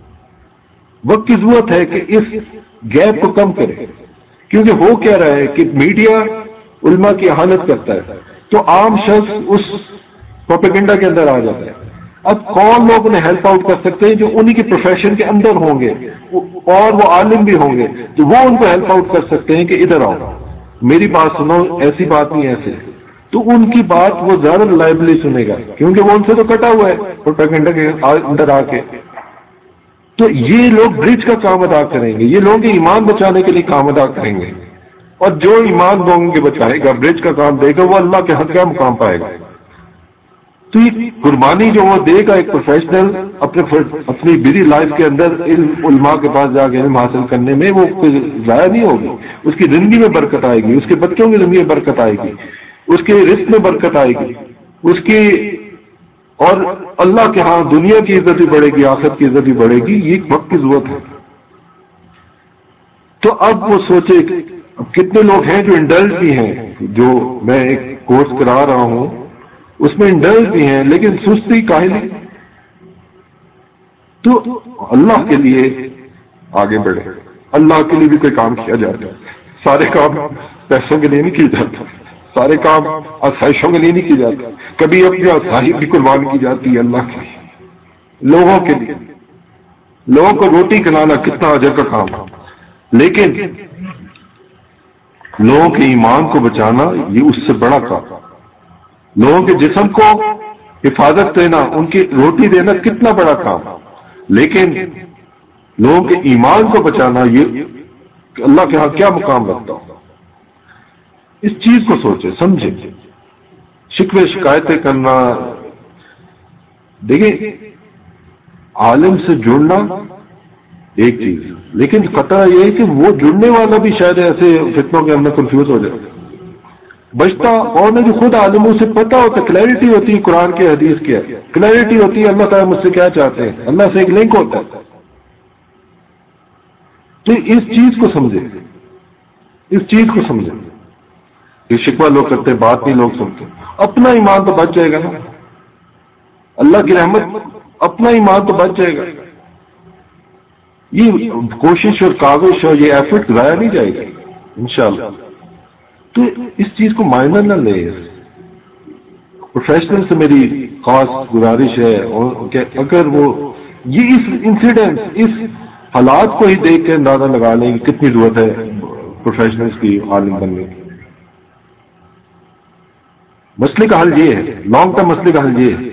وقت کی ضرورت ہے کہ اس گیپ کو کم کرے. کیونکہ ہو کیا رہا ہے کہ میڈیا علماء کی اہانت کرتا ہے تو عام شخص اس پروپیگنڈا کے اندر آ جاتا ہے. اب کون لوگ انہیں ہیلپ آؤٹ کر سکتے ہیں؟ جو انہی کے پروفیشن کے اندر ہوں گے اور وہ عالم بھی ہوں گے, تو وہ ان کو ہیلپ آؤٹ کر سکتے ہیں کہ ادھر آؤ, میری بات سنو, ایسی بات نہیں ایسے. تو ان کی بات وہ زیادہ ریلائبلی سنے گا, کیونکہ وہ ان سے تو کٹا ہوا ہے پروپیگنڈا کے اندر آ کے. تو یہ لوگ برج کا کام ادا کریں گے، یہ لوگ ایمان بچانے کے لیے کام ادا کریں گے، اور جو ایمان لوگوں کے بچائے گا، برج کا کام دے گا، وہ اللہ کے حق کا مقام پائے گا۔ تو یہ قربانی جو وہ دے گا ایک پروفیشنل اپنی بزی لائف کے اندر علماء کے پاس جا کے علم حاصل کرنے میں، وہ ضائع نہیں ہوگی، اس کی زندگی میں برکت آئے گی، اس کے بچوں کی زندگی میں برکت آئے گی، اس کے رزق میں برکت آئے گی، اس کی، اور اللہ کے ہاں دنیا کی عزت بھی بڑھے گی، آخرت کی عزت بھی بڑھے گی۔ یہ ایک وقت کی ضرورت ہے۔ تو اب وہ سوچے اب کتنے لوگ ہیں جو انڈلج بھی ہیں، جو میں ایک کورس کرا رہا ہوں اس میں انڈلج بھی ہیں، لیکن سستی کاہلی۔ تو اللہ کے لیے آگے بڑھے، اللہ کے لیے بھی کوئی کام کیا جاتا ہے، سارے کام پیسوں کے لیے نہیں کیے جاتے، سارے کام آسائشوں کے لیے نہیں کی جاتے، کبھی اپنی آسائش بھی قربان کی جاتی ہے اللہ کے لیے، لوگوں کے لیے۔ لوگوں کو روٹی کھلانا کتنا اجر کا کام ہے، لیکن لوگوں کے ایمان کو بچانا یہ اس سے بڑا کام۔ لوگوں کے جسم کو حفاظت دینا، ان کی روٹی دینا کتنا بڑا کام، لیکن لوگوں کے ایمان کو بچانا یہ اللہ کے ہاں کیا مقام رکھتا ہوں۔ اس چیز کو سوچے سمجھے، شکوے شکایتیں کرنا، دیکھیں عالم سے جڑنا ایک چیز، لیکن خطرہ یہ ہے کہ وہ جڑنے والا بھی شاید ایسے فتنوں کے اندر کنفیوز ہو جائے، بچتا اور نہیں، جو خود عالموں سے پتہ ہوتا، کلیئرٹی ہوتی ہے قرآن کے حدیث کی، کلیئرٹی ہوتی ہے اللہ تعالیٰ مجھ سے کیا چاہتے ہیں، اللہ سے ایک لنک ہوتا ہے۔ تو اس چیز کو سمجھے، اس چیز کو سمجھے۔ یہ شکوہ لوگ کرتے، بات نہیں لوگ سنتے، اپنا ایمان تو بچ جائے گا نا، اللہ کی رحمت، اپنا ایمان تو بچ جائے گا۔ یہ کوشش اور کاوش اور یہ ایفرٹ ضائع نہیں جائے گا انشاءاللہ۔ تو اس چیز کو مائنر نہ لے۔ پروفیشنل سے میری خاص گزارش ہے کہ اگر وہ یہ اس انسیڈنٹ، اس حالات کو ہی دیکھ کے اندازہ لگا لیں کہ کتنی ضرورت ہے پروفیشنلز کی عالم بننے کی۔ مسئلے کا حل یہ ہے، لانگ ٹرم مسئلے کا حل یہ ہے۔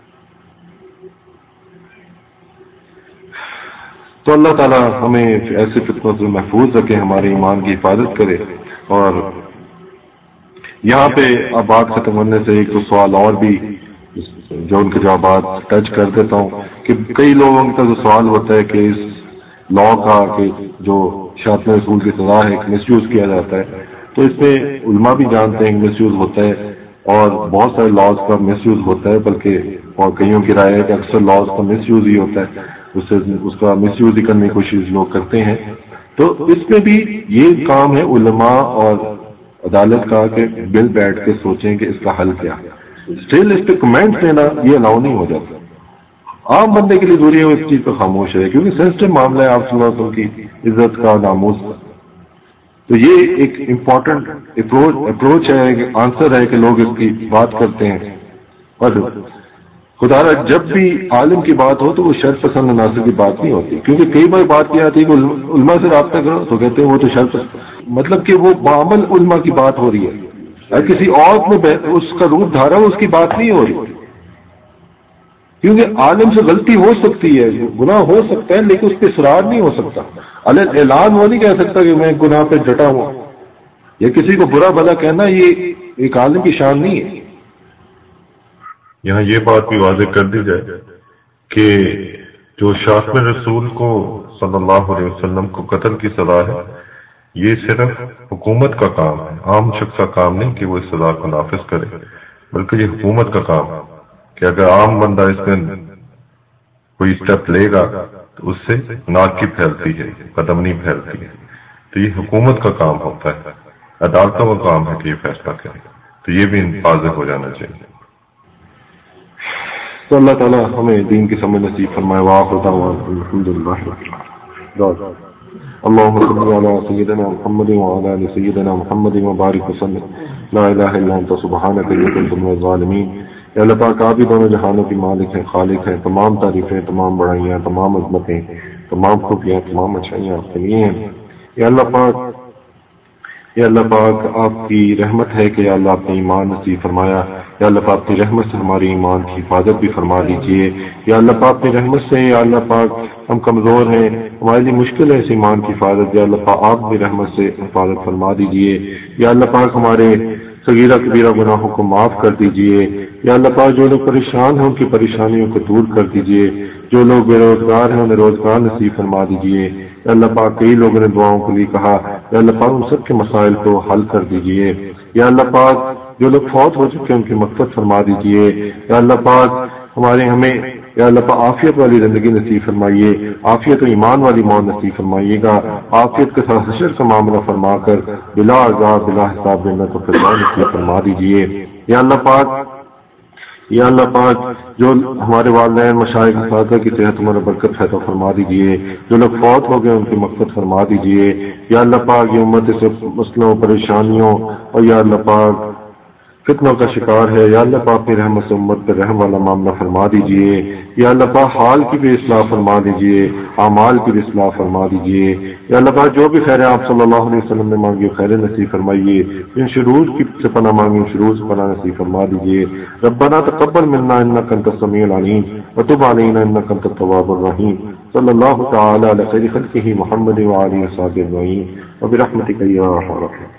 تو اللہ تعالیٰ ہمیں ایسے فتنوں سے محفوظ رکھے، ہمارے ایمان کی حفاظت کرے۔ اور یہاں پہ اب بات ختم ہونے سے ایک دو سوال اور بھی جو ان کے جوابات ٹچ کر دیتا ہوں کہ کئی لوگوں کا جو سوال ہوتا ہے کہ اس لا کا کہ جو شاطر رسول کی سزا ہے مس یوز کیا جاتا ہے، تو اس میں علماء بھی جانتے ہیں کہ مس یوز ہوتا ہے، اور بہت سارے لاز کا مس یوز ہوتا ہے، بلکہ اور کئیوں کی رائے ہے کہ اکثر لاز کا مس یوز ہی ہوتا ہے، اس کا مس یوز ہی کرنے کی کوشش لوگ کرتے ہیں۔ تو اس میں بھی یہ کام ہے علماء اور عدالت کا کہ بل بیٹھ کے سوچیں کہ اس کا حل کیا ہے۔ اسٹل اس پہ کمنٹ دینا یہ الاؤ نہیں ہو جاتا۔ عام بندے کے لیے ضروری ہے وہ اس چیز پہ خاموش ہے، کیونکہ سینسٹیو معاملہ ہے آپ صلی اللہ علیہ وسلم کی عزت کا، ناموس کا۔ تو یہ ایک امپورٹنٹ اپروچ ہے، ایک آنسر ہے کہ لوگ اس کی بات کرتے ہیں۔ اور خدا را جب بھی عالم کی بات ہو تو وہ شر پسند عناصر کی بات نہیں ہوتی، کیونکہ کئی بار بات کی آتی ہے کہ علماء سے رابطہ کرو تو کہتے ہیں وہ تو شر پسند، مطلب کہ وہ بعمل علماء کی بات ہو رہی ہے، اگر کسی اور نے اس کا روپ دھارا اس کی بات نہیں ہو رہی، کیونکہ عالم سے غلطی ہو سکتی ہے، گناہ ہو سکتا ہے، لیکن اس پہ اصرار نہیں ہو سکتا۔ اعلان وہ نہیں کہہ سکتا کہ میں گناہ پہ ڈٹا ہوں، یا کسی کو برا بھلا کہنا یہ ایک عالم کی شان نہیں ہے۔ یہاں یہ بات بھی واضح کر دی جائے کہ جو شاطر رسول کو صلی اللہ علیہ وسلم کو قتل کی سزا ہے، یہ صرف حکومت کا کام ہے، عام شخص کا کام نہیں کہ وہ اس سزا کو نافذ کرے، بلکہ یہ حکومت کا کام ہے کہ اگر عام بندہ اس میں کوئی اسٹیپ لے گا تو اس سے ناکی پھیلتی ہے، بدامنی پھیلتی ہے۔ تو یہ حکومت کا کام ہوتا ہے، عدالتوں کا کام ہے کہ یہ فیصلہ کرے۔ تو یہ بھی واضح ہو جانا چاہیے۔ تو اللہ تعالیٰ ہمیں دین کی سمجھ نصیب فرمائے۔ وآخر دعوانا الحمدللہ رب العالمین۔ اللهم صل على سيدنا محمد وعلى آل سيدنا محمد وبارك وسلم۔ لا الہ الا انت سبحانک انی کنت من الظالمین۔ یا اللہ پاک آپ ہی دونوں جہانوں کی مالک ہیں، خالق ہیں، تمام تعریفیں، تمام بڑائیاں، تمام عظمتیں، تمام خوبیاں، تمام اچھائیاں آپ کے لیے ہیں۔ یا اللہ پاک آپ کی رحمت ہے کہ یا اللہ آپ نے ایمان نصیب فرمایا، یا اللہ پاک اپنی رحمت سے ہماری ایمان کی حفاظت بھی فرما دیجیے، یا اللہ پاک اپنی رحمت سے، یا اللہ پاک ہم کمزور ہیں، ہمارے لیے مشکل ہے اس ایمان کی حفاظت، یا اللہ پاک آپ بھی رحمت سے حفاظت فرما دیجیے، یا اللہ پاک ہمارے صغیرہ کبیرہ گناہوں کو معاف کر دیجیے، یا اللہ پاک جو لوگ پریشان ہیں ان کی پریشانیوں کو دور کر دیجیے، جو لوگ بے روزگار ہیں انہیں روزگار نصیب فرما دیجیے، یا اللہ پاک کئی لوگوں نے دعاؤں کے لیے کہا، یا اللہ پاک ان سب کے مسائل کو حل کر دیجیے، یا اللہ پاک جو لوگ فوت ہو چکے ہیں ان کی مغفرت فرما دیجیے، یا اللہ پاک ہمیں یا اللہ پاک عافیت والی زندگی نصیب فرمائیے، عافیت و ایمان والی موت نصیب فرمائیے گا، عافیت کے ساتھ حشر کا معاملہ فرما کر بلا عذاب بلا حساب جنت و فردوس نصیب فرما دیجیے، یا اللہ پاک جو ہمارے والدین مشائخ اساتذہ کی صحت عمر برکت عطا فرما دیجیے، جو لوگ فوت ہو گئے ان کی مغفرت فرما دیجیے، یا اللہ پاک یہ امت سے مسئلوں پریشانیوں اور یا اللہ پاک فتنوں کا شکار ہے، یا اللہ پاک اپنی رحمت سے امت پر رحم والا معاملہ فرما دیجیے، یا اللہ پاک حال کی بھی اصلاح فرما دیجیے، اعمال کی بھی اصلاح فرما دیجیے، یا اللہ پاک جو بھی خیر آپ صلی اللہ علیہ وسلم نے مانگی خیر نصیب فرمائیے، ان شرور کی سے پناہ مانگی شرور سے پناہ نصیب فرما دیجیے، ربنا تقبل منا انک انت السمیع العلیم وتب علینا انک انت التواب الرحیم، صلی اللہ تعالی علی خیر خلقہ محمد وعلی آلہ وصحبہ اجمعین وبرحمتک یا ارحم الراحمین۔